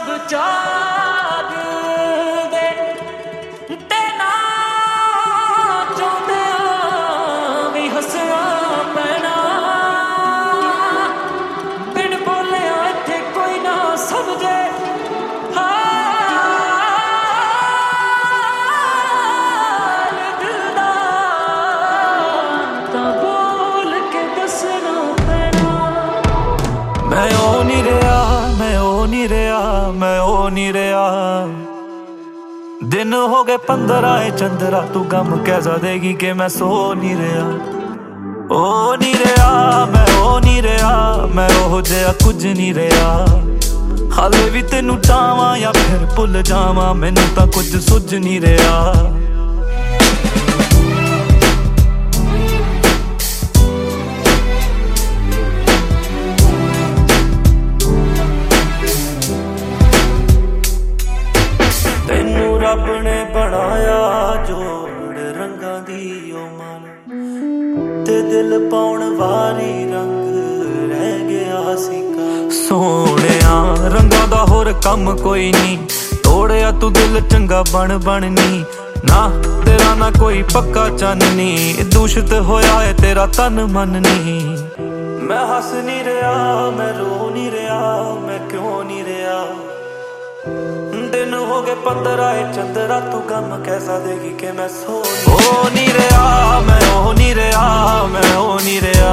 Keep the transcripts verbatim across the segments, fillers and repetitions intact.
जाग दे ते ना चाहते भी हसना पैना बिन बोले इत्थे कोई ना समझे हाल दिल दा तां बोल के दसना पैना। मैं ओ नहीं रहा मैं ओ नहीं रहा मैं ओ नहीं रहा दिन हो गए पंद्रह चंद्रा तू गम कैसा देगी कि मैं सो नहीं रहा ओ नहीं रहा मैं ओ नहीं रहा मैं ओहो जिहा कुछ नहीं रहा हाले भी तेनू चाहवां या फिर भुल जावां मैनू तां कुछ सुझ नहीं रहा। रब ने बनाया जोड़ रंगां दी ओ मन ते दिल पाउण वारी रंग रह गया सी सोहणिया रंगां दा होर कम कोई नहीं तोड़िया तू दिल चंगा बन बन नी ना तेरा ना कोई पक्का चाननी दूषित होया है तेरा तन मन नी। मैं हस नहीं रहा मैं रो नहीं रहा मैं क्यों नहीं रहा दिन हो गए पंद्रह चंद्रा तू गम कैसा देगी कि मैं सो ओ नहीं रहा मैं ओ नहीं रहा मैं ओ नहीं रहा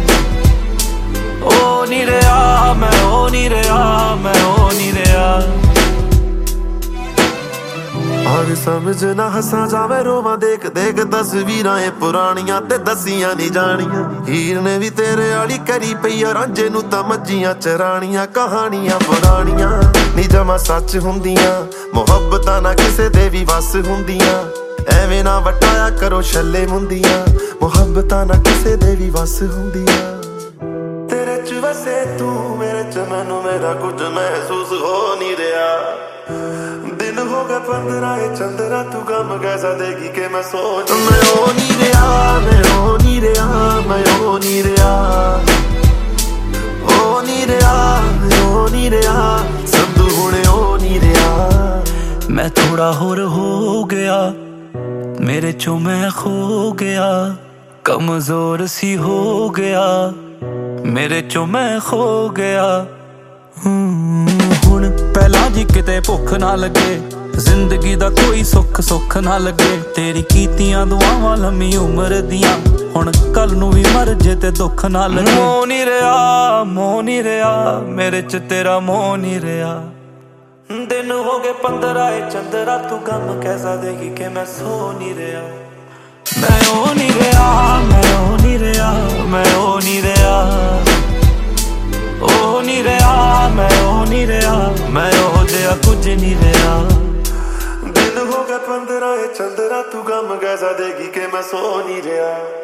ओ नहीं रहा मैं ओ नहीं रहा मैं ओ नहीं रहा। आग समझ ना हसा जावे रोवां देख देख तस्वीरां ए पुरानियां ते दसियां नहीं जानियां हीर ने भी तेरे आली करी पई रांझे नू तां मज्जियां चरानियां कहानियां पुरानियां नी जमा सच हुंदियां मुहब्बतां ना किसे दे भी वस हुंदियां एवें ना वटाया करो छल्ले मुंदियां मुहब्बतां ना किसे दे भी वस हुंदियां तेरे च वसे तू मेरे च मैनू मेरा कुछ महसूस हो नहीं रहा दिन हो गए पंद्रह चंद्रा तू गम कैसा देगी कि मैं सो मैं ओ नहीं रहा मैं ओ नहीं रहा मैं ओ नहीं रहा ओ नहीं रहा मैं ओ नहीं रहा संधू हुणे ओ नहीं रहा। मैं थोड़ा होर हो गया मेरे चो मैं खो गया कमजोर सी हो गया मेरे चो मैं खो गया हुण पहला जी किते भुख ना लगे जिंदगी दा कोई सुख सुख ना लगे तेरी कीतियां दुआवां लम्मी उम्र दियां हुण कल नू भी मर जे ते दुख ना लगे। मोह नहीं रहा मोह नहीं रहा मेरे च तेरा मोह नहीं रहा दिन हो गए पंद्रह चंद्रा तू गम कैसा देगी कि मैं सो नहीं रहा। मैं ओ नहीं रहा मैं ओ नहीं रहा मैं ओ नहीं रहा ओ नहीं रहा मैं ओ नहीं रहा मैं ओहो जिहा कुछ नहीं रहा दिन हो गए पंद्रह चंद्रा तू गम कैसा देगी कि मैं सो नहीं रहा।